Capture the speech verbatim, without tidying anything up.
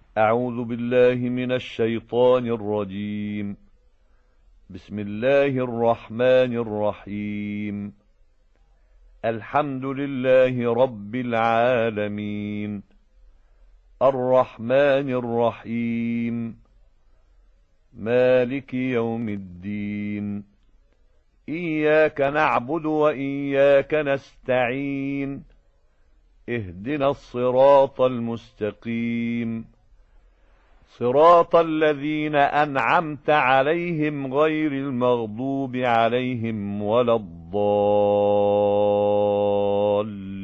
أعوذ بالله من الشيطان الرجيم. بسم الله الرحمن الرحيم. الحمد لله رب العالمين، الرحمن الرحيم، مالك يوم الدين. إياك نعبد وإياك نستعين، اهدنا الصراط المستقيم، صراط الذين أنعمت عليهم غير المغضوب عليهم ولا الضالين.